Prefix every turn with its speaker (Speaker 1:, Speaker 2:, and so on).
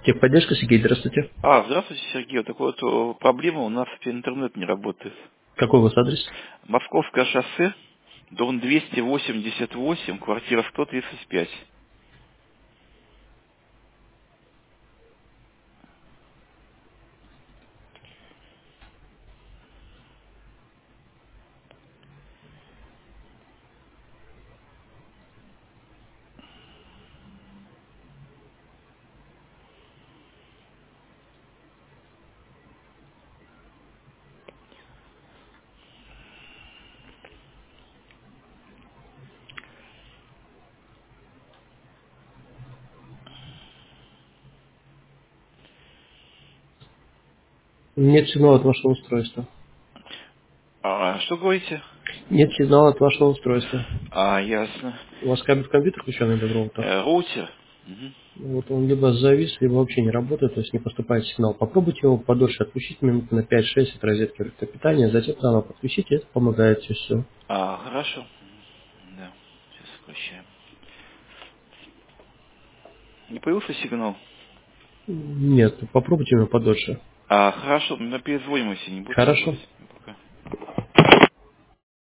Speaker 1: Техподдержка, Сергей, здравствуйте.
Speaker 2: Здравствуйте, Сергей. Вот такая вот проблема, у нас интернет не работает.
Speaker 1: Какой у вас адрес?
Speaker 2: Московское шоссе, дом 288, квартира 135.
Speaker 1: Нет сигнала от вашего устройства.
Speaker 2: Что говорите?
Speaker 1: Нет сигнала от вашего устройства.
Speaker 2: Ясно.
Speaker 1: У вас кабель в компьютер включенный или в роутер?
Speaker 2: Роутер. Мгм.
Speaker 1: Вот он либо завис, либо вообще не работает, то есть не поступает сигнал. Попробуйте его подольше отключить, минут на 5-6 от розетки электропитания, затем заново подключите, это помогает все.
Speaker 2: Хорошо. Да, сейчас включаем. Не появился сигнал?
Speaker 1: Нет, попробуйте его подольше.
Speaker 2: Хорошо, мы перезвоним, если не будет
Speaker 1: Хорошо.
Speaker 2: работать.